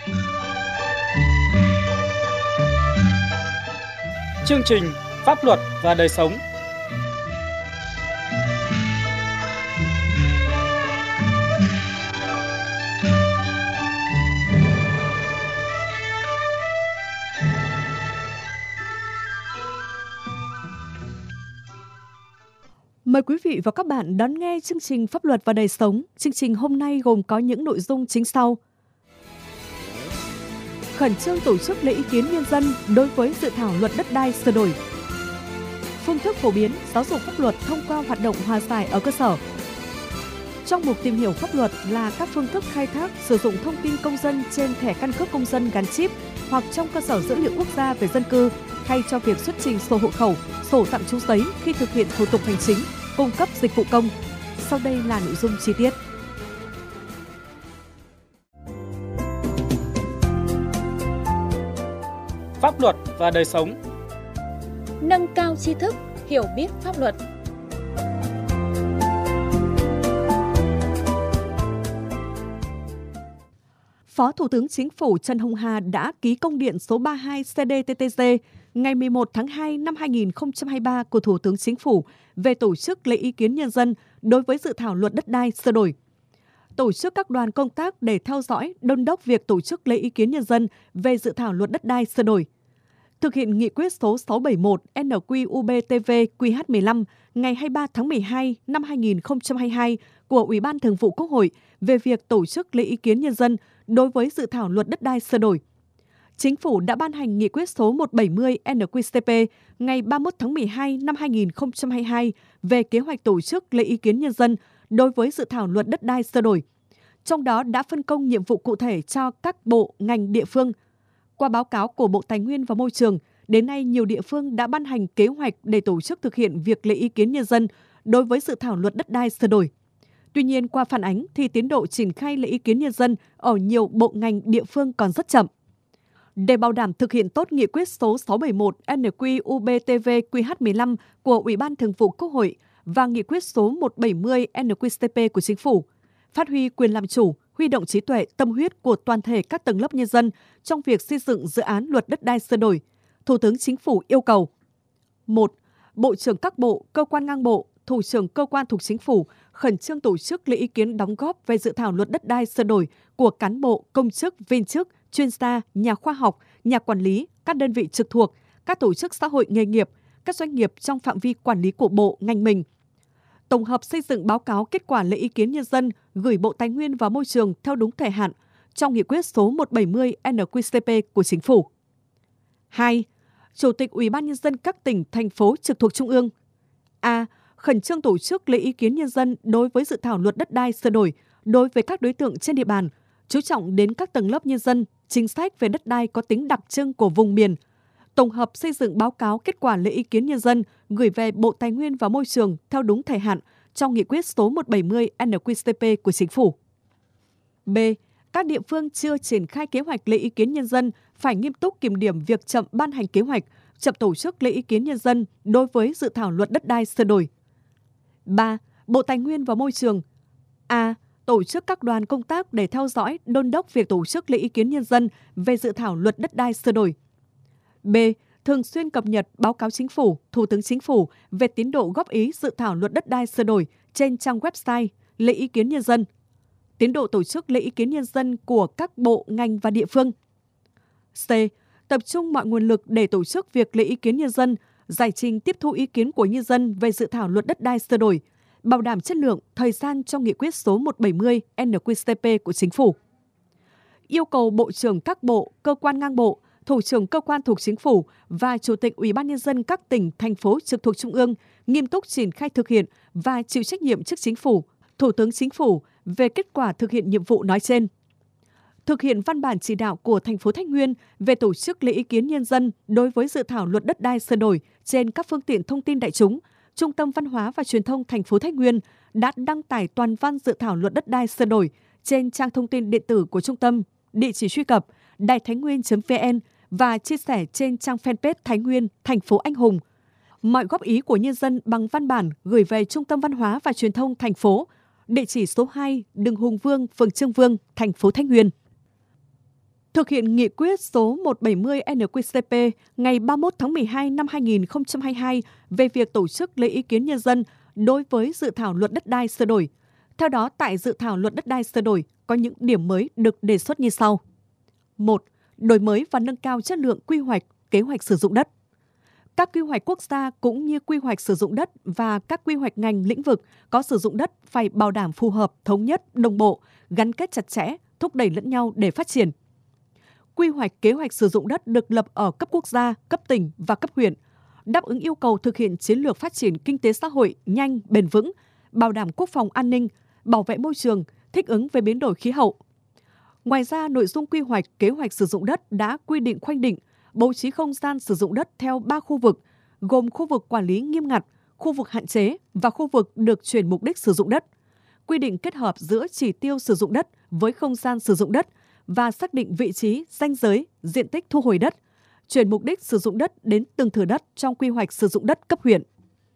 Chương trình Pháp luật và đời sống. Mời quý vị và các bạn đón nghe chương trình Pháp luật và đời sống. Chương trình hôm nay gồm có những nội dung chính sau. Khẩn trương tổ chức lấy ý kiến nhân dân đối với dự thảo luật đất đai sửa đổi. Phương thức phổ biến giáo dục pháp luật thông qua hoạt động hòa giải ở cơ sở. Trong mục tìm hiểu pháp luật là các phương thức khai thác sử dụng thông tin công dân trên thẻ căn cước công dân gắn chip hoặc trong cơ sở dữ liệu quốc gia về dân cư thay cho việc xuất trình sổ hộ khẩu, sổ tạm trú giấy khi thực hiện thủ tục hành chính, cung cấp dịch vụ công. Sau đây là nội dung chi tiết. Pháp luật và đời sống. Nâng cao tri thức, hiểu biết pháp luật. Phó Thủ tướng Chính phủ Trần Hồng Hà đã ký công điện số 32 CDTTG ngày 11 tháng 2 năm 2023 của Thủ tướng Chính phủ về tổ chức lấy ý kiến nhân dân đối với dự thảo luật đất đai sửa đổi. Tổ chức các đoàn công tác để theo dõi, đôn đốc việc tổ chức lấy ý kiến nhân dân về dự thảo luật đất đai sửa đổi. Thực hiện nghị quyết số 671 NQ-UBTV-QH15 ngày 23 tháng 12 năm 2022 của Ủy ban Thường vụ Quốc hội về việc tổ chức lấy ý kiến nhân dân đối với dự thảo luật đất đai sửa đổi. Chính phủ đã ban hành nghị quyết số 170 NQ-CP ngày 31 tháng 12 năm 2022 về kế hoạch tổ chức lấy ý kiến nhân dân đối với dự thảo luật đất đai sửa đổi. Trong đó đã phân công nhiệm vụ cụ thể cho các bộ, ngành, địa phương. Qua báo cáo của Bộ Tài nguyên và Môi trường, đến nay nhiều địa phương đã ban hành kế hoạch để tổ chức thực hiện việc lấy ý kiến nhân dân đối với dự thảo luật đất đai sửa đổi. Tuy nhiên, qua phản ánh thì tiến độ triển khai lấy ý kiến nhân dân ở nhiều bộ ngành địa phương còn rất chậm. Để bảo đảm thực hiện tốt nghị quyết số 671 NQ-UBTV-QH15 của Ủy ban Thường vụ Quốc hội và nghị quyết số 170 NQ-CP của Chính phủ, phát huy quyền làm chủ, huy động trí tuệ, tâm huyết của toàn thể các tầng lớp nhân dân trong việc xây dựng dự án luật đất đai sửa đổi, Thủ tướng Chính phủ yêu cầu: 1. Bộ trưởng các bộ, cơ quan ngang bộ, thủ trưởng cơ quan thuộc Chính phủ khẩn trương tổ chức lấy ý kiến đóng góp về dự thảo luật đất đai sửa đổi của cán bộ, công chức, viên chức, chuyên gia, nhà khoa học, nhà quản lý, các đơn vị trực thuộc, các tổ chức xã hội nghề nghiệp, các doanh nghiệp trong phạm vi quản lý của bộ, ngành mình. Tổng hợp xây dựng báo cáo kết quả lấy ý kiến nhân dân gửi Bộ Tài nguyên và Môi trường theo đúng thời hạn trong nghị quyết số 170 NQ-CP của Chính phủ. 2. Chủ tịch Ủy ban Nhân dân các tỉnh, thành phố trực thuộc Trung ương: A. Khẩn trương tổ chức lấy ý kiến nhân dân đối với dự thảo luật đất đai sửa đổi đối với các đối tượng trên địa bàn, chú trọng đến các tầng lớp nhân dân, chính sách về đất đai có tính đặc trưng của vùng miền. Tổng hợp xây dựng báo cáo kết quả lấy ý kiến nhân dân gửi về Bộ Tài nguyên và Môi trường theo đúng thời hạn trong nghị quyết số 170 NQ-CP của Chính phủ. B. Các địa phương chưa triển khai kế hoạch lấy ý kiến nhân dân phải nghiêm túc kiểm điểm việc chậm ban hành kế hoạch, chậm tổ chức lấy ý kiến nhân dân đối với dự thảo luật đất đai sửa đổi. 3. Bộ Tài nguyên và Môi trường: A. Tổ chức các đoàn công tác để theo dõi, đôn đốc việc tổ chức lấy ý kiến nhân dân về dự thảo luật đất đai sửa đổi. B. Thường xuyên cập nhật báo cáo Chính phủ, Thủ tướng Chính phủ về tiến độ góp ý dự thảo luật đất đai sửa đổi trên trang website lấy ý kiến nhân dân, tiến độ tổ chức lấy ý kiến nhân dân của các bộ, ngành và địa phương. C. Tập trung mọi nguồn lực để tổ chức việc lấy ý kiến nhân dân, giải trình tiếp thu ý kiến của nhân dân về dự thảo luật đất đai sửa đổi, bảo đảm chất lượng, thời gian cho nghị quyết số 170 NQ-CP của Chính phủ. Yêu cầu Bộ trưởng các bộ, cơ quan ngang bộ, thủ trưởng cơ quan thuộc Chính phủ và Chủ tịch Ủy ban Nhân dân các tỉnh, thành phố trực thuộc Trung ương nghiêm túc triển khai thực hiện và chịu trách nhiệm trước Chính phủ, Thủ tướng Chính phủ về kết quả thực hiện nhiệm vụ nói trên. Thực hiện văn bản chỉ đạo của thành phố Thái Nguyên về tổ chức lấy ý kiến nhân dân đối với dự thảo luật đất đai sửa đổi trên các phương tiện thông tin đại chúng, Trung tâm Văn hóa và Truyền thông thành phố Thái Nguyên đã đăng tải toàn văn dự thảo luật đất đai sửa đổi trên trang thông tin điện tử của trung tâm, địa chỉ truy cập đàitháinhnguyên.vn và chia sẻ trên trang fanpage Thái Nguyên, thành phố Anh Hùng. Mọi góp ý của nhân dân bằng văn bản gửi về Trung tâm Văn hóa và Truyền thông thành phố, địa chỉ số 2 đường Hùng Vương, phường Trương Vương, thành phố Thái Nguyên. Thực hiện nghị quyết số 170 NQCP ngày 31 tháng 12 năm 2022 về việc tổ chức lấy ý kiến nhân dân đối với dự thảo luật đất đai sửa đổi. Theo đó, tại dự thảo luật đất đai sửa đổi có những điểm mới được đề xuất như sau. 1. Đổi mới và nâng cao chất lượng quy hoạch, kế hoạch sử dụng đất. Các quy hoạch quốc gia cũng như quy hoạch sử dụng đất và các quy hoạch ngành lĩnh vực có sử dụng đất phải bảo đảm phù hợp, thống nhất, đồng bộ, gắn kết chặt chẽ, thúc đẩy lẫn nhau để phát triển. Quy hoạch kế hoạch sử dụng đất được lập ở cấp quốc gia, cấp tỉnh và cấp huyện, đáp ứng yêu cầu thực hiện chiến lược phát triển kinh tế xã hội nhanh, bền vững, bảo đảm quốc phòng an ninh, bảo vệ môi trường, thích ứng với biến đổi khí hậu. Ngoài ra, nội dung quy hoạch kế hoạch sử dụng đất đã quy định khoanh định, bố trí không gian sử dụng đất theo 3 khu vực, gồm khu vực quản lý nghiêm ngặt, khu vực hạn chế và khu vực được chuyển mục đích sử dụng đất. Quy định kết hợp giữa chỉ tiêu sử dụng đất với không gian sử dụng đất và xác định vị trí, ranh giới, diện tích thu hồi đất, chuyển mục đích sử dụng đất đến từng thửa đất trong quy hoạch sử dụng đất cấp huyện.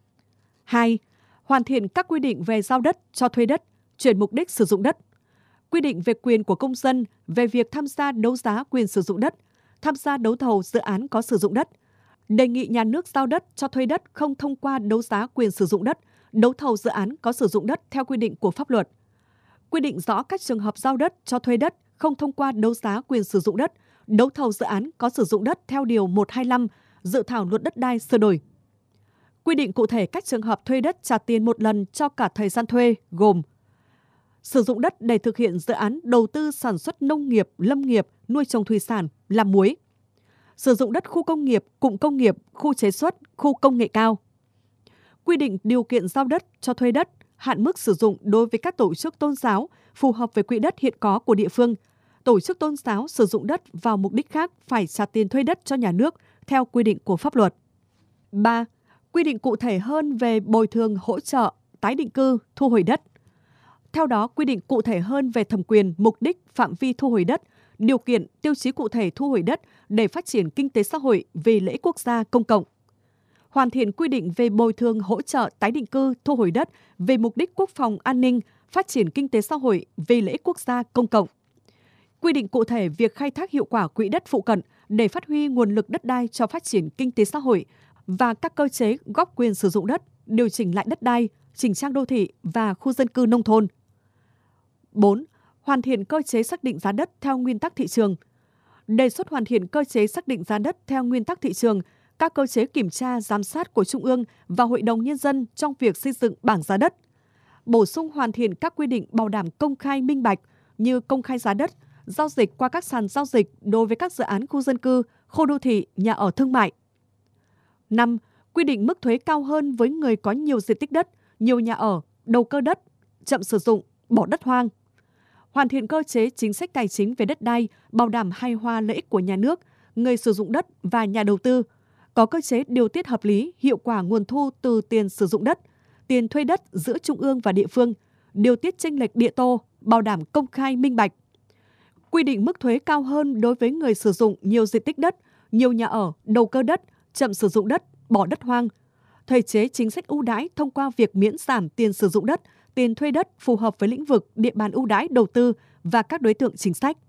2. Hoàn thiện các quy định về giao đất, cho thuê đất, chuyển mục đích sử dụng đất. Quy định về quyền của công dân về việc tham gia đấu giá quyền sử dụng đất, tham gia đấu thầu dự án có sử dụng đất. Đề nghị nhà nước giao đất, cho thuê đất không thông qua đấu giá quyền sử dụng đất, đấu thầu dự án có sử dụng đất theo quy định của pháp luật. Quy định rõ các trường hợp giao đất, cho thuê đất không thông qua đấu giá quyền sử dụng đất, đấu thầu dự án có sử dụng đất theo Điều 125 dự thảo luật đất đai sửa đổi. Quy định cụ thể các trường hợp thuê đất trả tiền một lần cho cả thời gian thuê gồm sử dụng đất để thực hiện dự án đầu tư sản xuất nông nghiệp, lâm nghiệp, nuôi trồng thủy sản, làm muối. Sử dụng đất khu công nghiệp, cụm công nghiệp, khu chế xuất, khu công nghệ cao. Quy định điều kiện giao đất, cho thuê đất, hạn mức sử dụng đối với các tổ chức tôn giáo phù hợp với quỹ đất hiện có của địa phương. Tổ chức tôn giáo sử dụng đất vào mục đích khác phải trả tiền thuê đất cho nhà nước theo quy định của pháp luật. 3. Quy định cụ thể hơn về bồi thường, hỗ trợ, tái định cư, thu hồi đất. Theo đó, quy định cụ thể hơn về thẩm quyền, mục đích, phạm vi thu hồi đất, điều kiện, tiêu chí cụ thể thu hồi đất để phát triển kinh tế xã hội vì lợi ích quốc gia công cộng. Hoàn thiện quy định về bồi thường, hỗ trợ, tái định cư, thu hồi đất về mục đích quốc phòng an ninh, phát triển kinh tế xã hội vì lợi ích quốc gia công cộng. Quy định cụ thể việc khai thác hiệu quả quỹ đất phụ cận để phát huy nguồn lực đất đai cho phát triển kinh tế xã hội và các cơ chế góp quyền sử dụng đất, điều chỉnh lại đất đai, chỉnh trang đô thị và khu dân cư nông thôn. 4. Hoàn thiện cơ chế xác định giá đất theo nguyên tắc thị trường. Đề xuất hoàn thiện cơ chế xác định giá đất theo nguyên tắc thị trường, các cơ chế kiểm tra, giám sát của Trung ương và Hội đồng Nhân dân trong việc xây dựng bảng giá đất. Bổ sung hoàn thiện các quy định bảo đảm công khai minh bạch như công khai giá đất, giao dịch qua các sàn giao dịch đối với các dự án khu dân cư, khu đô thị, nhà ở thương mại. 5. Quy định mức thuế cao hơn với người có nhiều diện tích đất, nhiều nhà ở, đầu cơ đất, chậm sử dụng, bỏ đất hoang. Hoàn thiện cơ chế chính sách tài chính về đất đai, bảo đảm hài hòa lợi ích của nhà nước, người sử dụng đất và nhà đầu tư, có cơ chế điều tiết hợp lý, hiệu quả nguồn thu từ tiền sử dụng đất, tiền thuê đất giữa trung ương và địa phương, điều tiết chênh lệch địa tô, bảo đảm công khai minh bạch. Quy định mức thuế cao hơn đối với người sử dụng nhiều diện tích đất, nhiều nhà ở, đầu cơ đất, chậm sử dụng đất, bỏ đất hoang. Thể chế chính sách ưu đãi thông qua việc miễn giảm tiền sử dụng đất, tiền thuê đất phù hợp với lĩnh vực, địa bàn ưu đãi đầu tư và các đối tượng chính sách.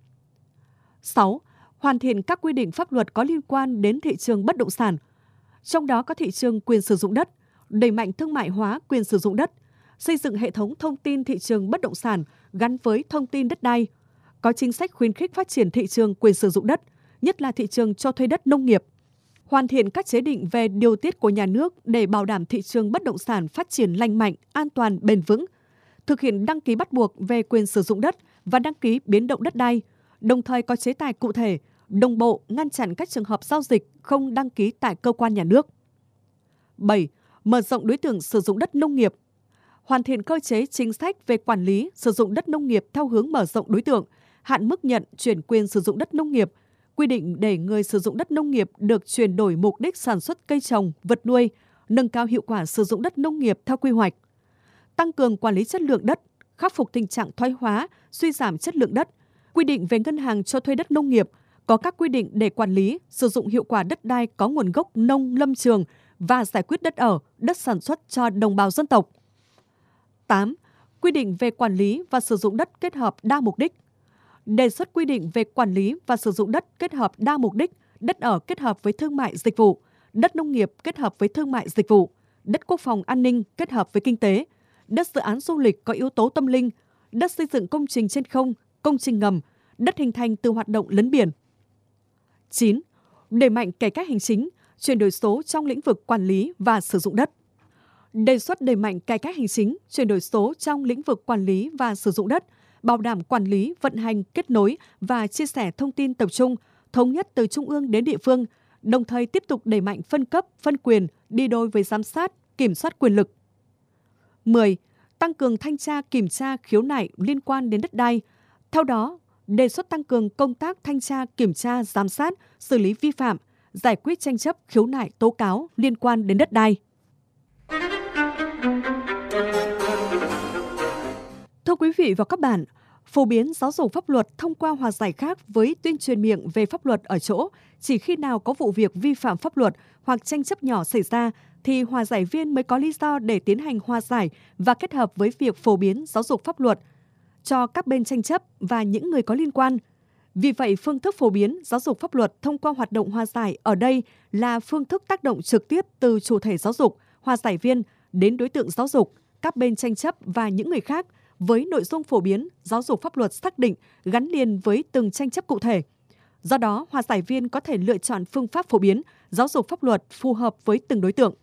6. Hoàn thiện các quy định pháp luật có liên quan đến thị trường bất động sản, trong đó có thị trường quyền sử dụng đất, đẩy mạnh thương mại hóa quyền sử dụng đất, xây dựng hệ thống thông tin thị trường bất động sản gắn với thông tin đất đai, có chính sách khuyến khích phát triển thị trường quyền sử dụng đất, nhất là thị trường cho thuê đất nông nghiệp. Hoàn thiện các chế định về điều tiết của nhà nước để bảo đảm thị trường bất động sản phát triển lành mạnh, an toàn, bền vững, thực hiện đăng ký bắt buộc về quyền sử dụng đất và đăng ký biến động đất đai, đồng thời có chế tài cụ thể, đồng bộ ngăn chặn các trường hợp giao dịch không đăng ký tại cơ quan nhà nước. 7. Mở rộng đối tượng sử dụng đất nông nghiệp. Hoàn thiện cơ chế chính sách về quản lý sử dụng đất nông nghiệp theo hướng mở rộng đối tượng, hạn mức nhận chuyển quyền sử dụng đất nông nghiệp, quy định để người sử dụng đất nông nghiệp được chuyển đổi mục đích sản xuất cây trồng, vật nuôi, nâng cao hiệu quả sử dụng đất nông nghiệp theo quy hoạch. Tăng cường quản lý chất lượng đất, khắc phục tình trạng thoái hóa, suy giảm chất lượng đất, quy định về ngân hàng cho thuê đất nông nghiệp, có các quy định để quản lý, sử dụng hiệu quả đất đai có nguồn gốc nông lâm trường và giải quyết đất ở, đất sản xuất cho đồng bào dân tộc. 8. Quy định về quản lý và sử dụng đất kết hợp đa mục đích. đề xuất quy định về quản lý và sử dụng đất kết hợp đa mục đích, đất ở kết hợp với thương mại dịch vụ, đất nông nghiệp kết hợp với thương mại dịch vụ, đất quốc phòng an ninh kết hợp với kinh tế, đất dự án du lịch có yếu tố tâm linh, đất xây dựng công trình trên không, công trình ngầm, đất hình thành từ hoạt động lấn biển. 9. Đẩy mạnh cải cách hành chính, chuyển đổi số trong lĩnh vực quản lý và sử dụng đất. Đề xuất đẩy mạnh cải cách hành chính, chuyển đổi số trong lĩnh vực quản lý và sử dụng đất, bảo đảm quản lý, vận hành, kết nối và chia sẻ thông tin tập trung, thống nhất từ trung ương đến địa phương, đồng thời tiếp tục đẩy mạnh phân cấp, phân quyền đi đôi với giám sát, kiểm soát quyền lực. 10. Tăng cường thanh tra, kiểm tra, khiếu nại liên quan đến đất đai. Theo đó, đề xuất tăng cường công tác thanh tra, kiểm tra, giám sát, xử lý vi phạm, giải quyết tranh chấp, khiếu nại, tố cáo liên quan đến đất đai. Thưa quý vị và các bạn, phổ biến giáo dục pháp luật thông qua hòa giải khác với tuyên truyền miệng về pháp luật ở chỗ, chỉ khi nào có vụ việc vi phạm pháp luật hoặc tranh chấp nhỏ xảy ra thì hòa giải viên mới có lý do để tiến hành hòa giải và kết hợp với việc phổ biến giáo dục pháp luật cho các bên tranh chấp và những người có liên quan. Vì vậy, phương thức phổ biến giáo dục pháp luật thông qua hoạt động hòa giải ở đây là phương thức tác động trực tiếp từ chủ thể giáo dục, hòa giải viên đến đối tượng giáo dục, các bên tranh chấp và những người khác, với nội dung phổ biến giáo dục pháp luật xác định gắn liền với từng tranh chấp cụ thể. Do đó, hòa giải viên có thể lựa chọn phương pháp phổ biến giáo dục pháp luật phù hợp với từng đối tượng.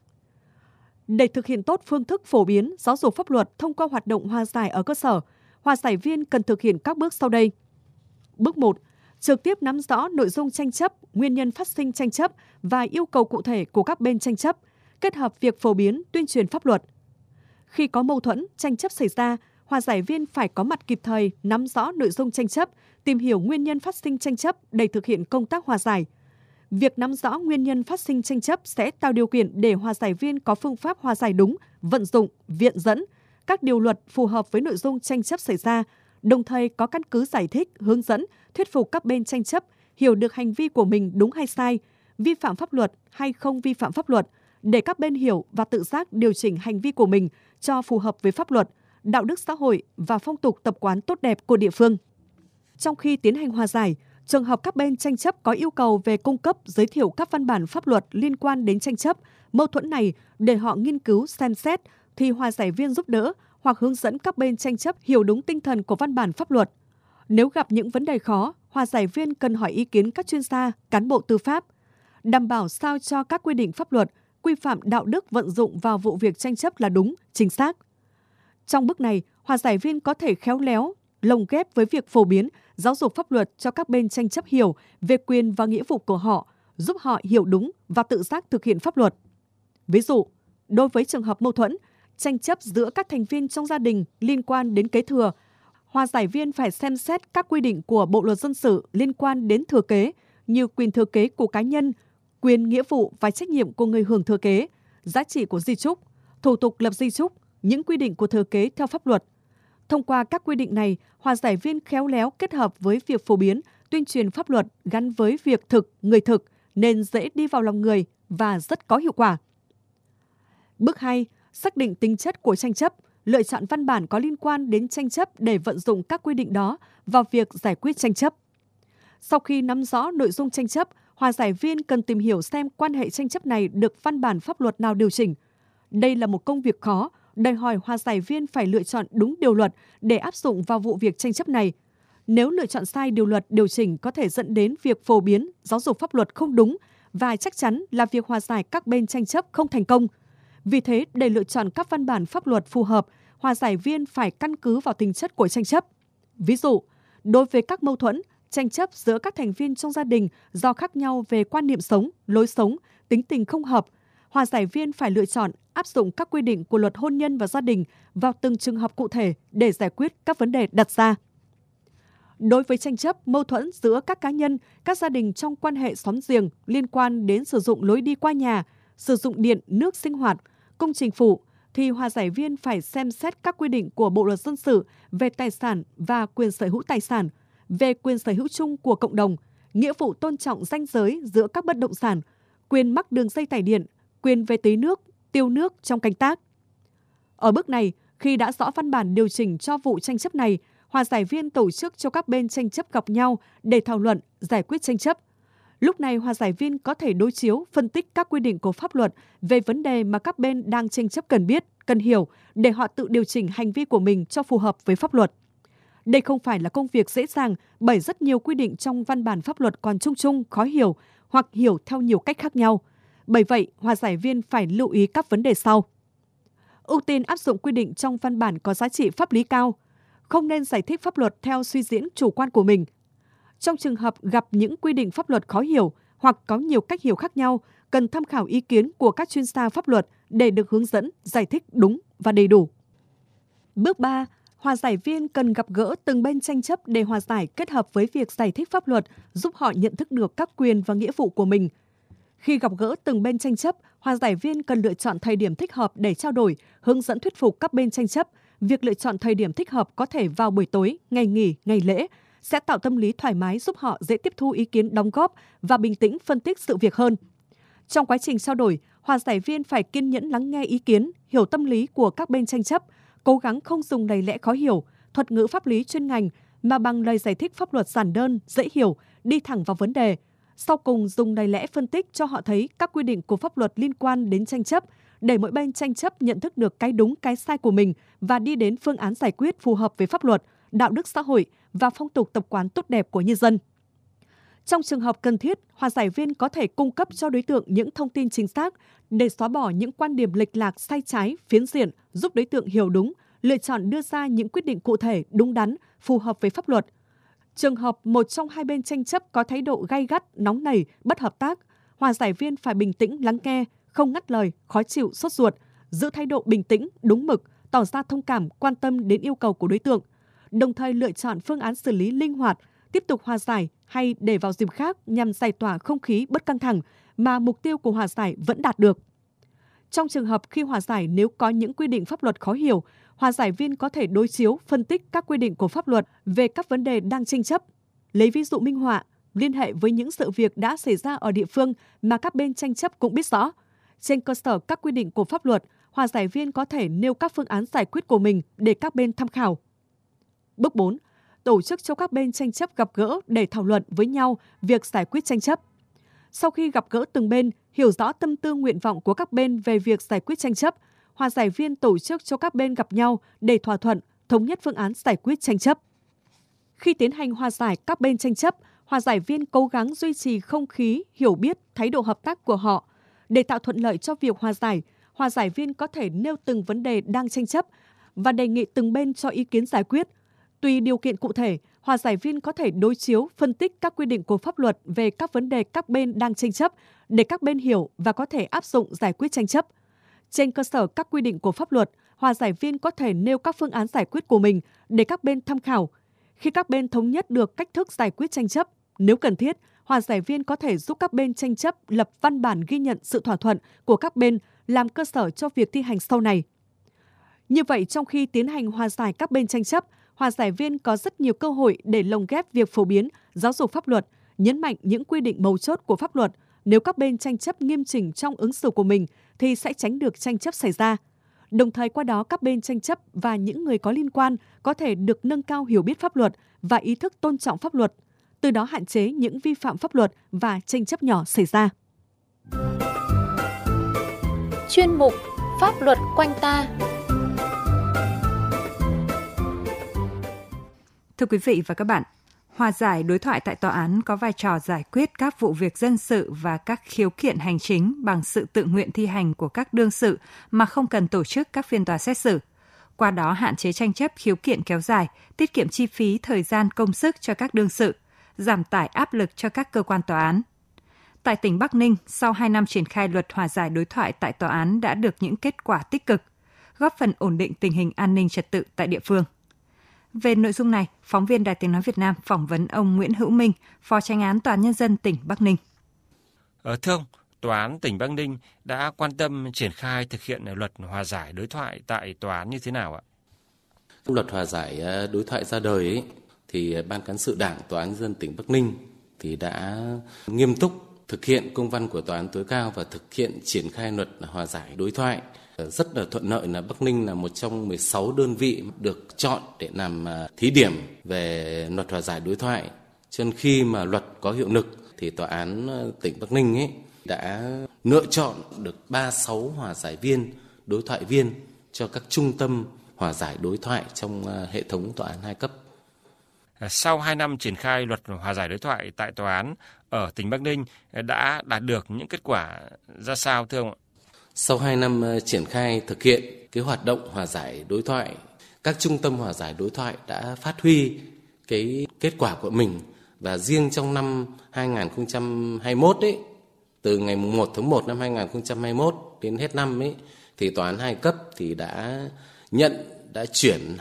Để thực hiện tốt phương thức phổ biến giáo dục pháp luật thông qua hoạt động hòa giải ở cơ sở, hòa giải viên cần thực hiện các bước sau đây. Bước 1. Trực tiếp nắm rõ nội dung tranh chấp, nguyên nhân phát sinh tranh chấp và yêu cầu cụ thể của các bên tranh chấp, kết hợp việc phổ biến tuyên truyền pháp luật. Khi có mâu thuẫn, tranh chấp xảy ra, hòa giải viên phải có mặt kịp thời, nắm rõ nội dung tranh chấp, tìm hiểu nguyên nhân phát sinh tranh chấp để thực hiện công tác hòa giải. Việc nắm rõ nguyên nhân phát sinh tranh chấp sẽ tạo điều kiện để hòa giải viên có phương pháp hòa giải đúng, vận dụng, viện dẫn các điều luật phù hợp với nội dung tranh chấp xảy ra, đồng thời có căn cứ giải thích, hướng dẫn, thuyết phục các bên tranh chấp hiểu được hành vi của mình đúng hay sai, vi phạm pháp luật hay không vi phạm pháp luật, để các bên hiểu và tự giác điều chỉnh hành vi của mình cho phù hợp với pháp luật, đạo đức xã hội và phong tục tập quán tốt đẹp của địa phương. Trong khi tiến hành hòa giải, trường hợp các bên tranh chấp có yêu cầu về cung cấp, giới thiệu các văn bản pháp luật liên quan đến tranh chấp, mâu thuẫn này để họ nghiên cứu, xem xét, thì hòa giải viên giúp đỡ hoặc hướng dẫn các bên tranh chấp hiểu đúng tinh thần của văn bản pháp luật. Nếu gặp những vấn đề khó, hòa giải viên cần hỏi ý kiến các chuyên gia, cán bộ tư pháp, đảm bảo sao cho các quy định pháp luật, quy phạm đạo đức vận dụng vào vụ việc tranh chấp là đúng, chính xác. Trong bước này, hòa giải viên có thể khéo léo, lồng ghép với việc phổ biến giáo dục pháp luật cho các bên tranh chấp hiểu về quyền và nghĩa vụ của họ, giúp họ hiểu đúng và tự giác thực hiện pháp luật. Ví dụ, đối với trường hợp mâu thuẫn, tranh chấp giữa các thành viên trong gia đình liên quan đến kế thừa, hòa giải viên phải xem xét các quy định của Bộ luật dân sự liên quan đến thừa kế như quyền thừa kế của cá nhân, quyền nghĩa vụ và trách nhiệm của người hưởng thừa kế, giá trị của di chúc, thủ tục lập di chúc, những quy định của thừa kế theo pháp luật. Thông qua các quy định này, hòa giải viên khéo léo kết hợp với việc phổ biến, tuyên truyền pháp luật gắn với việc thực, người thực nên dễ đi vào lòng người và rất có hiệu quả. Bước 2. Xác định tính chất của tranh chấp, lựa chọn văn bản có liên quan đến tranh chấp để vận dụng các quy định đó vào việc giải quyết tranh chấp. Sau khi nắm rõ nội dung tranh chấp, hòa giải viên cần tìm hiểu xem quan hệ tranh chấp này được văn bản pháp luật nào điều chỉnh. Đây là một công việc khó, đòi hỏi hòa giải viên phải lựa chọn đúng điều luật để áp dụng vào vụ việc tranh chấp này. Nếu lựa chọn sai điều luật điều chỉnh có thể dẫn đến việc phổ biến giáo dục pháp luật không đúng và chắc chắn là việc hòa giải các bên tranh chấp không thành công. Vì thế, để lựa chọn các văn bản pháp luật phù hợp, hòa giải viên phải căn cứ vào tính chất của tranh chấp. Ví dụ, đối với các mâu thuẫn, tranh chấp giữa các thành viên trong gia đình do khác nhau về quan niệm sống, lối sống, tính tình không hợp, hòa giải viên phải lựa chọn áp dụng các quy định của luật hôn nhân và gia đình vào từng trường hợp cụ thể để giải quyết các vấn đề đặt ra. Đối với tranh chấp, mâu thuẫn giữa các cá nhân, các gia đình trong quan hệ xóm giềng liên quan đến sử dụng lối đi qua nhà, sử dụng điện, nước sinh hoạt, công trình phụ, thì hòa giải viên phải xem xét các quy định của Bộ luật dân sự về tài sản và quyền sở hữu tài sản, về quyền sở hữu chung của cộng đồng, nghĩa vụ tôn trọng ranh giới giữa các bất động sản, quyền mắc đường dây tải điện, quyền về tưới nước, tiêu nước trong canh tác. Ở bước này, khi đã rõ văn bản điều chỉnh cho vụ tranh chấp này, hòa giải viên tổ chức cho các bên tranh chấp gặp nhau để thảo luận, giải quyết tranh chấp. Lúc này, hòa giải viên có thể đối chiếu, phân tích các quy định của pháp luật về vấn đề mà các bên đang tranh chấp cần biết, cần hiểu để họ tự điều chỉnh hành vi của mình cho phù hợp với pháp luật. Đây không phải là công việc dễ dàng bởi rất nhiều quy định trong văn bản pháp luật còn chung chung, khó hiểu hoặc hiểu theo nhiều cách khác nhau. Bởi vậy, hòa giải viên phải lưu ý các vấn đề sau. Ưu tiên áp dụng quy định trong văn bản có giá trị pháp lý cao, không nên giải thích pháp luật theo suy diễn chủ quan của mình. Trong trường hợp gặp những quy định pháp luật khó hiểu hoặc có nhiều cách hiểu khác nhau, cần tham khảo ý kiến của các chuyên gia pháp luật để được hướng dẫn, giải thích đúng và đầy đủ. Bước 3. Hòa giải viên cần gặp gỡ từng bên tranh chấp để hòa giải kết hợp với việc giải thích pháp luật, giúp họ nhận thức được các quyền và nghĩa vụ của mình. Khi gặp gỡ từng bên tranh chấp, hòa giải viên cần lựa chọn thời điểm thích hợp để trao đổi, hướng dẫn thuyết phục các bên tranh chấp. Việc lựa chọn thời điểm thích hợp có thể vào buổi tối, ngày nghỉ, ngày lễ, sẽ tạo tâm lý thoải mái giúp họ dễ tiếp thu ý kiến đóng góp và bình tĩnh phân tích sự việc hơn. Trong quá trình trao đổi, hòa giải viên phải kiên nhẫn lắng nghe ý kiến, hiểu tâm lý của các bên tranh chấp, cố gắng không dùng lời lẽ khó hiểu, thuật ngữ pháp lý chuyên ngành mà bằng lời giải thích pháp luật giản đơn, dễ hiểu, đi thẳng vào vấn đề. Sau cùng dùng lời lẽ phân tích cho họ thấy các quy định của pháp luật liên quan đến tranh chấp, để mỗi bên tranh chấp nhận thức được cái đúng cái sai của mình và đi đến phương án giải quyết phù hợp với pháp luật, đạo đức xã hội và phong tục tập quán tốt đẹp của nhân dân. Trong trường hợp cần thiết, hòa giải viên có thể cung cấp cho đối tượng những thông tin chính xác để xóa bỏ những quan điểm lệch lạc, sai trái, phiến diện, giúp đối tượng hiểu đúng, lựa chọn đưa ra những quyết định cụ thể, đúng đắn, phù hợp với pháp luật. Trường hợp một trong hai bên tranh chấp có thái độ gay gắt, nóng nảy, bất hợp tác, hòa giải viên phải bình tĩnh lắng nghe, không ngắt lời, khó chịu, sốt ruột, giữ thái độ bình tĩnh, đúng mực, tỏ ra thông cảm, quan tâm đến yêu cầu của đối tượng, đồng thời lựa chọn phương án xử lý linh hoạt, tiếp tục hòa giải hay để vào dịp khác nhằm giải tỏa không khí bớt căng thẳng mà mục tiêu của hòa giải vẫn đạt được. Trong trường hợp khi hòa giải nếu có những quy định pháp luật khó hiểu, hòa giải viên có thể đối chiếu, phân tích các quy định của pháp luật về các vấn đề đang tranh chấp, lấy ví dụ minh họa, liên hệ với những sự việc đã xảy ra ở địa phương mà các bên tranh chấp cũng biết rõ. Trên cơ sở các quy định của pháp luật, hòa giải viên có thể nêu các phương án giải quyết của mình để các bên tham khảo. Bước 4. Tổ chức cho các bên tranh chấp gặp gỡ để thảo luận với nhau việc giải quyết tranh chấp. Sau khi gặp gỡ từng bên, hiểu rõ tâm tư nguyện vọng của các bên về việc giải quyết tranh chấp, hòa giải viên tổ chức cho các bên gặp nhau để thỏa thuận, thống nhất phương án giải quyết tranh chấp. Khi tiến hành hòa giải các bên tranh chấp, hòa giải viên cố gắng duy trì không khí, hiểu biết, thái độ hợp tác của họ. Để tạo thuận lợi cho việc hòa giải viên có thể nêu từng vấn đề đang tranh chấp và đề nghị từng bên cho ý kiến giải quyết. Tùy điều kiện cụ thể, hòa giải viên có thể đối chiếu, phân tích các quy định của pháp luật về các vấn đề các bên đang tranh chấp để các bên hiểu và có thể áp dụng giải quyết tranh chấp. Trên cơ sở các quy định của pháp luật, hòa giải viên có thể nêu các phương án giải quyết của mình để các bên tham khảo. Khi các bên thống nhất được cách thức giải quyết tranh chấp, nếu cần thiết, hòa giải viên có thể giúp các bên tranh chấp lập văn bản ghi nhận sự thỏa thuận của các bên làm cơ sở cho việc thi hành sau này. Như vậy, trong khi tiến hành hòa giải các bên tranh chấp, hòa giải viên có rất nhiều cơ hội để lồng ghép việc phổ biến, giáo dục pháp luật, nhấn mạnh những quy định mấu chốt của pháp luật. Nếu các bên tranh chấp nghiêm chỉnh trong ứng xử của mình thì sẽ tránh được tranh chấp xảy ra. Đồng thời qua đó các bên tranh chấp và những người có liên quan có thể được nâng cao hiểu biết pháp luật và ý thức tôn trọng pháp luật, từ đó hạn chế những vi phạm pháp luật và tranh chấp nhỏ xảy ra. Chuyên mục Pháp luật quanh ta. Thưa quý vị và các bạn, hòa giải đối thoại tại tòa án có vai trò giải quyết các vụ việc dân sự và các khiếu kiện hành chính bằng sự tự nguyện thi hành của các đương sự mà không cần tổ chức các phiên tòa xét xử. Qua đó hạn chế tranh chấp khiếu kiện kéo dài, tiết kiệm chi phí, thời gian, công sức cho các đương sự, giảm tải áp lực cho các cơ quan tòa án. Tại tỉnh Bắc Ninh, sau 2 năm triển khai luật hòa giải đối thoại tại tòa án đã được những kết quả tích cực, góp phần ổn định tình hình an ninh trật tự tại địa phương. Về nội dung này, phóng viên Đài Tiếng nói Việt Nam phỏng vấn ông Nguyễn Hữu Minh, Phó Chánh án Tòa án Nhân dân tỉnh Bắc Ninh. Thưa ông, Tòa án tỉnh Bắc Ninh đã quan tâm triển khai thực hiện luật hòa giải đối thoại tại tòa án như thế nào ạ? Luật hòa giải đối thoại ra đời thì Ban Cán sự Đảng Tòa án Nhân dân tỉnh Bắc Ninh thì đã nghiêm túc thực hiện công văn của Tòa án tối cao và thực hiện triển khai luật hòa giải đối thoại Rất là thuận lợi là Bắc Ninh là một trong 16 đơn vị được chọn để làm thí điểm về luật hòa giải đối thoại. Cho nên khi mà luật có hiệu lực thì Tòa án tỉnh Bắc Ninh đã lựa chọn được 36 hòa giải viên, đối thoại viên cho các trung tâm hòa giải đối thoại trong hệ thống tòa án 2 cấp. Sau 2 năm triển khai luật hòa giải đối thoại tại tòa án ở tỉnh Bắc Ninh đã đạt được những kết quả ra sao thưa ông ạ? Sau 2 năm triển khai thực hiện cái hoạt động hòa giải đối thoại, các trung tâm hòa giải đối thoại đã phát huy cái kết quả của mình, và riêng trong năm 2021 từ ngày 1 tháng 1 năm 2021 đến hết năm thì tòa án 2 cấp thì đã chuyển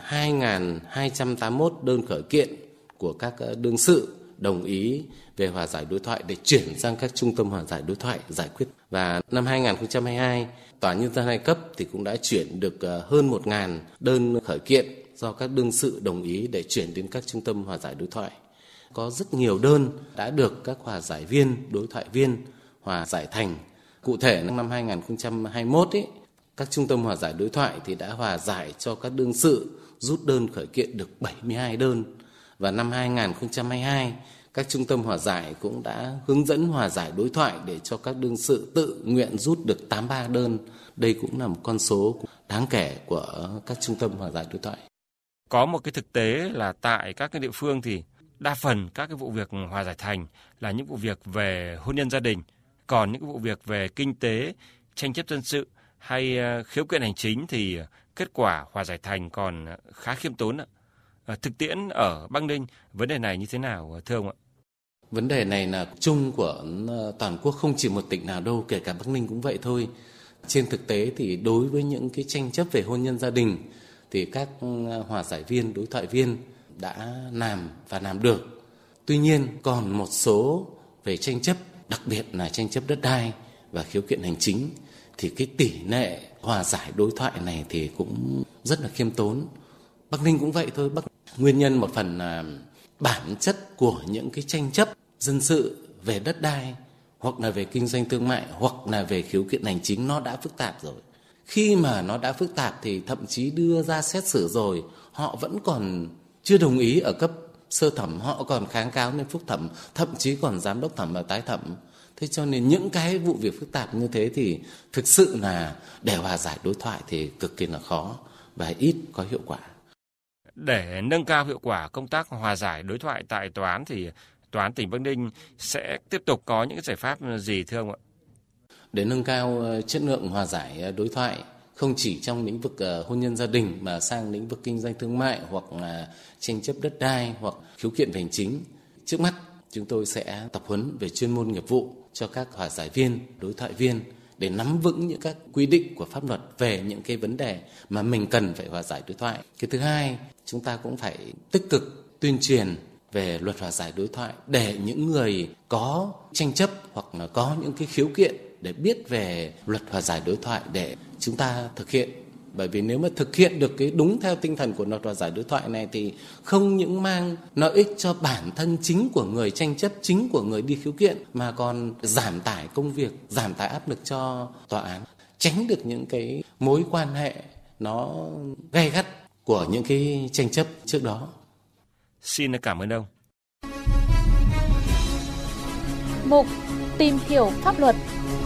2.281 đơn khởi kiện của các đương sự đồng ý về hòa giải đối thoại để chuyển sang các trung tâm hòa giải đối thoại giải quyết. Và năm 2022, Tòa án Nhân dân 2 cấp thì cũng đã chuyển được hơn 1.000 đơn khởi kiện do các đương sự đồng ý để chuyển đến các trung tâm hòa giải đối thoại. Có rất nhiều đơn đã được các hòa giải viên, đối thoại viên hòa giải thành. Cụ thể năm 2021 các trung tâm hòa giải đối thoại thì đã hòa giải cho các đương sự rút đơn khởi kiện được 72 đơn. Và năm 2022, các trung tâm hòa giải cũng đã hướng dẫn hòa giải đối thoại để cho các đương sự tự nguyện rút được 83 đơn. Đây cũng là một con số đáng kể của các trung tâm hòa giải đối thoại. Có một cái thực tế là tại các cái địa phương thì đa phần các cái vụ việc hòa giải thành là những vụ việc về hôn nhân gia đình, còn những vụ việc về kinh tế, tranh chấp dân sự hay khiếu kiện hành chính thì kết quả hòa giải thành còn khá khiêm tốn. Thực tiễn ở Bắc Ninh, vấn đề này như thế nào thưa ông ạ? Vấn đề này là chung của toàn quốc, không chỉ một tỉnh nào đâu, kể cả Bắc Ninh cũng vậy thôi. Trên thực tế thì đối với những cái tranh chấp về hôn nhân gia đình thì các hòa giải viên, đối thoại viên đã làm và làm được. Tuy nhiên còn một số về tranh chấp, đặc biệt là tranh chấp đất đai và khiếu kiện hành chính, thì cái tỷ lệ hòa giải đối thoại này thì cũng rất là khiêm tốn. Bắc Ninh cũng vậy thôi. Nguyên nhân một phần là bản chất của những cái tranh chấp dân sự về đất đai hoặc là về kinh doanh thương mại hoặc là về khiếu kiện hành chính nó đã phức tạp rồi. Khi mà nó đã phức tạp thì thậm chí đưa ra xét xử rồi, họ vẫn còn chưa đồng ý ở cấp sơ thẩm, họ còn kháng cáo lên phúc thẩm, thậm chí còn giám đốc thẩm và tái thẩm. Thế cho nên những cái vụ việc phức tạp như thế thì thực sự là để hòa giải đối thoại thì cực kỳ là khó và ít có hiệu quả. Để nâng cao hiệu quả công tác hòa giải đối thoại tại tòa án thì Tòa án tỉnh Bắc Ninh sẽ tiếp tục có những giải pháp gì thưa ông ạ? Để nâng cao chất lượng hòa giải đối thoại không chỉ trong lĩnh vực hôn nhân gia đình mà sang lĩnh vực kinh doanh thương mại hoặc là tranh chấp đất đai hoặc khiếu kiện hành chính, trước mắt chúng tôi sẽ tập huấn về chuyên môn nghiệp vụ cho các hòa giải viên, đối thoại viên để nắm vững những các quy định của pháp luật về những cái vấn đề mà mình cần phải hòa giải đối thoại. Cái thứ hai, chúng ta cũng phải tích cực tuyên truyền về luật hòa giải đối thoại để những người có tranh chấp hoặc là có những cái khiếu kiện để biết về luật hòa giải đối thoại để chúng ta thực hiện. Bởi vì nếu mà thực hiện được cái đúng theo tinh thần của luật hòa giải đối thoại này thì không những mang lợi ích cho bản thân chính của người tranh chấp, chính của người đi khiếu kiện, mà còn giảm tải công việc, giảm tải áp lực cho tòa án, tránh được những cái mối quan hệ nó gay gắt của những cái tranh chấp trước đó. Xin cảm ơn ông. Mục Tìm hiểu pháp luật.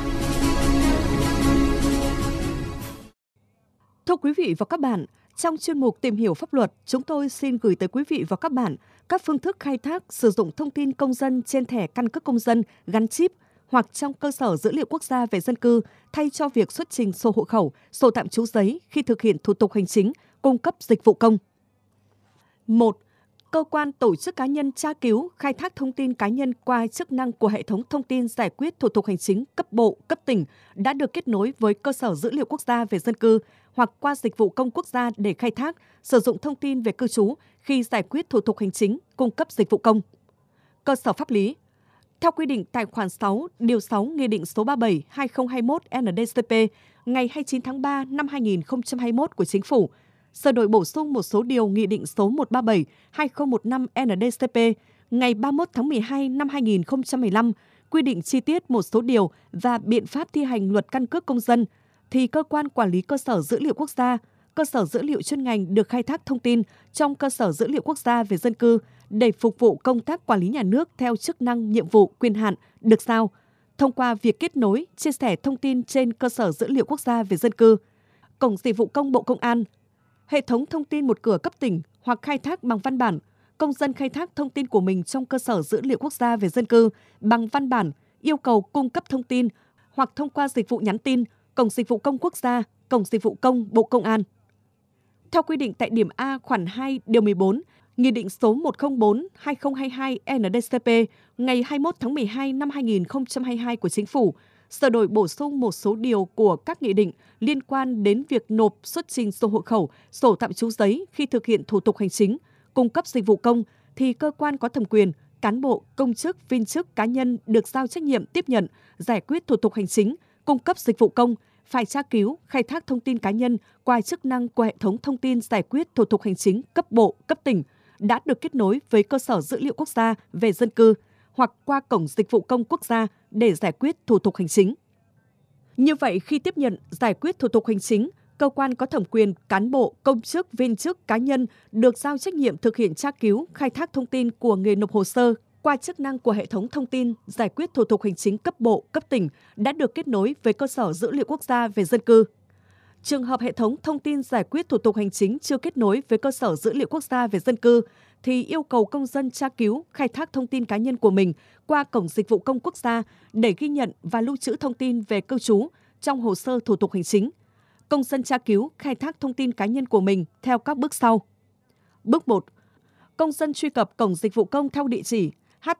Thưa quý vị và các bạn, trong chuyên mục Tìm hiểu pháp luật, chúng tôi xin gửi tới quý vị và các bạn các phương thức khai thác sử dụng thông tin công dân trên thẻ căn cước công dân gắn chip hoặc trong cơ sở dữ liệu quốc gia về dân cư thay cho việc xuất trình sổ hộ khẩu, sổ tạm trú giấy khi thực hiện thủ tục hành chính, cung cấp dịch vụ công. 1. Cơ quan, tổ chức cá nhân tra cứu, khai thác thông tin cá nhân qua chức năng của hệ thống thông tin giải quyết thủ tục hành chính cấp bộ, cấp tỉnh đã được kết nối với cơ sở dữ liệu quốc gia về dân cư hoặc qua dịch vụ công quốc gia để khai thác, sử dụng thông tin về cư trú khi giải quyết thủ tục hành chính, cung cấp dịch vụ công. Cơ sở pháp lý. Theo quy định tại khoản 6, điều 6 Nghị định số 37/2021 NĐ-CP ngày 29 tháng 3 năm 2021 của Chính phủ, sửa đổi bổ sung một số điều Nghị định số 137/2015 NĐ-CP ngày 31 tháng 12 năm 2015 quy định chi tiết một số điều và biện pháp thi hành luật căn cước công dân, thì cơ quan quản lý cơ sở dữ liệu quốc gia, cơ sở dữ liệu chuyên ngành được khai thác thông tin trong cơ sở dữ liệu quốc gia về dân cư để phục vụ công tác quản lý nhà nước theo chức năng, nhiệm vụ, quyền hạn được giao, thông qua việc kết nối, chia sẻ thông tin trên cơ sở dữ liệu quốc gia về dân cư, Cổng Dịch vụ Công Bộ Công an, hệ thống thông tin một cửa cấp tỉnh hoặc khai thác bằng văn bản. Công dân khai thác thông tin của mình trong cơ sở dữ liệu quốc gia về dân cư bằng văn bản, yêu cầu cung cấp thông tin hoặc thông qua dịch vụ nhắn tin, Cổng Dịch vụ Công Quốc gia, Cổng Dịch vụ Công Bộ Công an. Theo quy định tại điểm A khoản 2 điều 14, Nghị định số 104/2022 NĐ-CP ngày 21 tháng 12 năm 2022 của Chính phủ, sửa đổi bổ sung một số điều của các nghị định liên quan đến việc nộp xuất trình sổ hộ khẩu, sổ tạm trú giấy khi thực hiện thủ tục hành chính, cung cấp dịch vụ công, thì cơ quan có thẩm quyền, cán bộ, công chức, viên chức, cá nhân được giao trách nhiệm tiếp nhận, giải quyết thủ tục hành chính, cung cấp dịch vụ công, phải tra cứu, khai thác thông tin cá nhân qua chức năng của hệ thống thông tin giải quyết thủ tục hành chính cấp bộ, cấp tỉnh, đã được kết nối với cơ sở dữ liệu quốc gia về dân cư hoặc qua Cổng Dịch vụ Công Quốc gia để giải quyết thủ tục hành chính. Như vậy, khi tiếp nhận, giải quyết thủ tục hành chính, cơ quan có thẩm quyền, cán bộ, công chức, viên chức, cá nhân được giao trách nhiệm thực hiện tra cứu, khai thác thông tin của người nộp hồ sơ qua chức năng của hệ thống thông tin giải quyết thủ tục hành chính cấp bộ, cấp tỉnh đã được kết nối với cơ sở dữ liệu quốc gia về dân cư. Trường hợp hệ thống thông tin giải quyết thủ tục hành chính chưa kết nối với cơ sở dữ liệu quốc gia về dân cư thì yêu cầu công dân tra cứu, khai thác thông tin cá nhân của mình qua Cổng Dịch vụ Công Quốc gia để ghi nhận và lưu trữ thông tin về cư trú trong hồ sơ thủ tục hành chính. Công dân tra cứu, khai thác thông tin cá nhân của mình theo các bước sau. Bước 1. Công dân truy cập Cổng Dịch vụ Công theo địa chỉ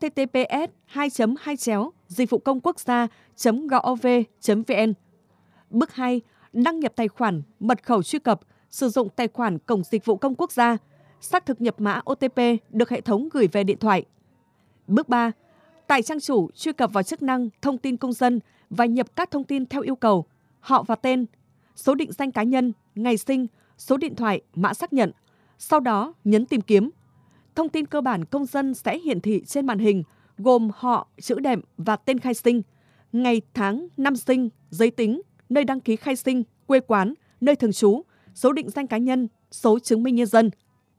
https://dịch-vụ-công-quốc-gia.gov.vn. Bước 2. Đăng nhập tài khoản, mật khẩu truy cập, sử dụng tài khoản Cổng Dịch vụ Công Quốc gia, xác thực nhập mã OTP được hệ thống gửi về điện thoại. Bước 3. Tại trang chủ, truy cập vào chức năng thông tin công dân và nhập các thông tin theo yêu cầu, họ và tên, số định danh cá nhân, ngày sinh, số điện thoại, mã xác nhận. Sau đó, nhấn tìm kiếm. Thông tin cơ bản công dân sẽ hiển thị trên màn hình, gồm họ, chữ đệm và tên khai sinh, ngày, tháng, năm sinh, giới tính, nơi đăng ký khai sinh, quê quán, nơi thường trú, số định danh cá nhân, số chứng minh nhân dân.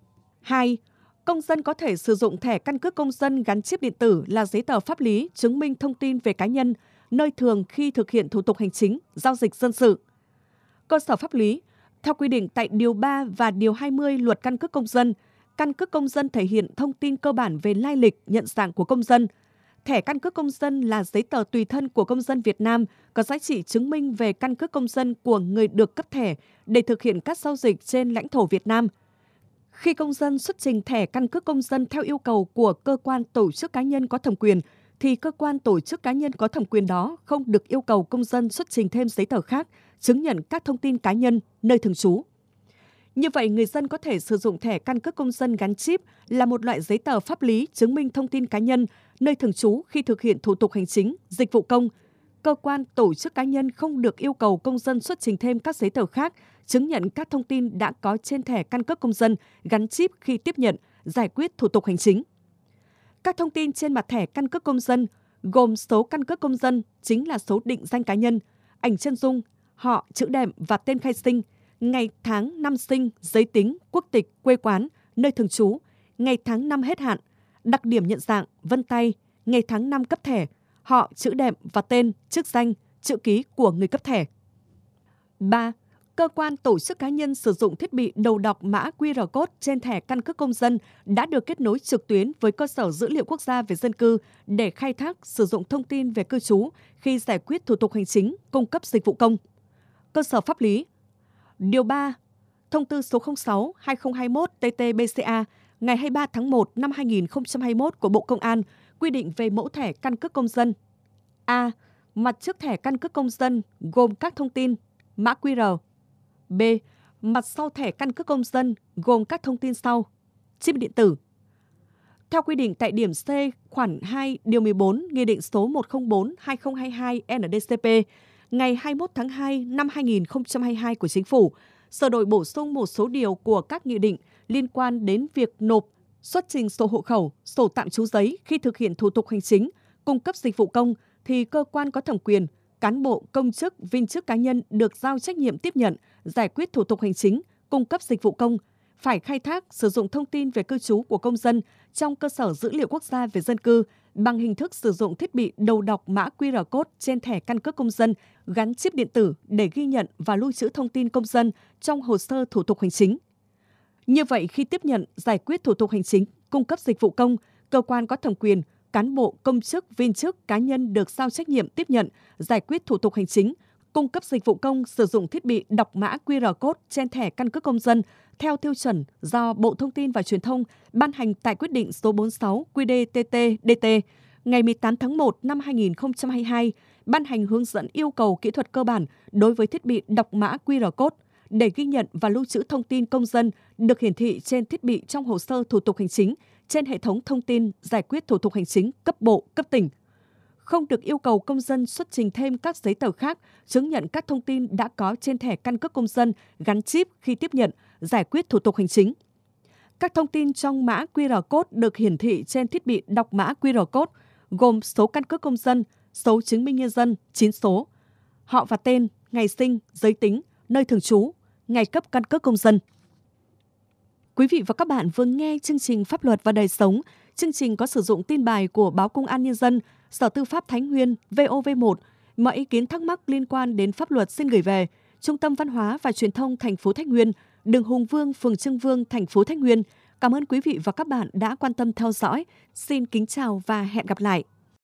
2. Công dân có thể sử dụng thẻ căn cước công dân gắn chip điện tử là giấy tờ pháp lý chứng minh thông tin về cá nhân, nơi thường khi thực hiện thủ tục hành chính, giao dịch dân sự. Cơ sở pháp lý. Theo quy định tại Điều 3 và Điều 20 Luật Căn cước công dân, căn cước công dân thể hiện thông tin cơ bản về lai lịch, nhận dạng của công dân. Thẻ căn cước công dân là giấy tờ tùy thân của công dân Việt Nam có giá trị chứng minh về căn cước công dân của người được cấp thẻ để thực hiện các giao dịch trên lãnh thổ Việt Nam. Khi công dân xuất trình thẻ căn cước công dân theo yêu cầu của cơ quan tổ chức cá nhân có thẩm quyền, thì cơ quan tổ chức cá nhân có thẩm quyền đó không được yêu cầu công dân xuất trình thêm giấy tờ khác, chứng nhận các thông tin cá nhân, nơi thường trú. Như vậy, người dân có thể sử dụng thẻ căn cước công dân gắn chip là một loại giấy tờ pháp lý chứng minh thông tin cá nhân, nơi thường trú khi thực hiện thủ tục hành chính, dịch vụ công. Cơ quan, tổ chức cá nhân không được yêu cầu công dân xuất trình thêm các giấy tờ khác, chứng nhận các thông tin đã có trên thẻ căn cước công dân gắn chip khi tiếp nhận, giải quyết thủ tục hành chính. Các thông tin trên mặt thẻ căn cước công dân gồm số căn cước công dân chính là số định danh cá nhân, ảnh chân dung, họ, chữ đệm và tên khai sinh, ngày tháng năm sinh, giới tính, quốc tịch, quê quán, nơi thường trú, ngày tháng năm hết hạn, đặc điểm nhận dạng, vân tay, ngày tháng năm cấp thẻ, họ, chữ đệm và tên, chức danh, chữ ký của người cấp thẻ. 3. Cơ quan tổ chức cá nhân sử dụng thiết bị đầu đọc mã QR code trên thẻ căn cước công dân đã được kết nối trực tuyến với cơ sở dữ liệu quốc gia về dân cư để khai thác, sử dụng thông tin về cư trú khi giải quyết thủ tục hành chính, cung cấp dịch vụ công. Cơ sở pháp lý. Điều 3. Thông tư số 06/2021/TT-BCA ngày 23 tháng 1 năm 2021 của Bộ Công an quy định về mẫu thẻ căn cước công dân. A. Mặt trước thẻ căn cước công dân gồm các thông tin mã QR. B. Mặt sau thẻ căn cước công dân gồm các thông tin sau: chip điện tử. Theo quy định tại điểm C khoản 2 điều 14 Nghị định số 104/2022 NĐ-CP ngày 21 tháng 2 năm 2022 của Chính phủ, sửa đổi bổ sung một số điều của các nghị định liên quan đến việc nộp, xuất trình sổ hộ khẩu, sổ tạm trú giấy khi thực hiện thủ tục hành chính, cung cấp dịch vụ công thì cơ quan có thẩm quyền, cán bộ, công chức, viên chức cá nhân được giao trách nhiệm tiếp nhận, giải quyết thủ tục hành chính, cung cấp dịch vụ công, phải khai thác, sử dụng thông tin về cư trú của công dân trong cơ sở dữ liệu quốc gia về dân cư bằng hình thức sử dụng thiết bị đầu đọc mã QR code trên thẻ căn cước công dân gắn chip điện tử để ghi nhận và lưu trữ thông tin công dân trong hồ sơ thủ tục hành chính. Như vậy, khi tiếp nhận, giải quyết thủ tục hành chính, cung cấp dịch vụ công, cơ quan có thẩm quyền, cán bộ, công chức, viên chức, cá nhân được giao trách nhiệm tiếp nhận, giải quyết thủ tục hành chính, cung cấp dịch vụ công sử dụng thiết bị đọc mã QR code trên thẻ căn cước công dân theo tiêu chuẩn do Bộ Thông tin và Truyền thông ban hành tại quyết định số 46 QĐ-TT-DT ngày 18 tháng 1 năm 2022, ban hành hướng dẫn yêu cầu kỹ thuật cơ bản đối với thiết bị đọc mã QR code để ghi nhận và lưu trữ thông tin công dân được hiển thị trên thiết bị trong hồ sơ thủ tục hành chính trên hệ thống thông tin giải quyết thủ tục hành chính cấp bộ, cấp tỉnh. Không được yêu cầu công dân xuất trình thêm các giấy tờ khác chứng nhận các thông tin đã có trên thẻ căn cước công dân gắn chip khi tiếp nhận, giải quyết thủ tục hành chính. Các thông tin trong mã QR code được hiển thị trên thiết bị đọc mã QR code gồm số căn cước công dân, số chứng minh nhân dân 9 số, họ và tên, ngày sinh, giới tính, nơi thường trú, ngày cấp căn cước công dân. Quý vị và các bạn vừa nghe chương trình Pháp luật và đời sống. Chương trình có sử dụng tin bài của Báo Công an Nhân dân, Sở Tư pháp Thái Nguyên, VOV1. Mọi ý kiến thắc mắc liên quan đến pháp luật xin gửi về Trung tâm Văn hóa và Truyền thông thành phố Thái Nguyên, đường Hùng Vương, phường Trưng Vương, thành phố Thái Nguyên. Cảm ơn quý vị và các bạn đã quan tâm theo dõi. Xin kính chào và hẹn gặp lại.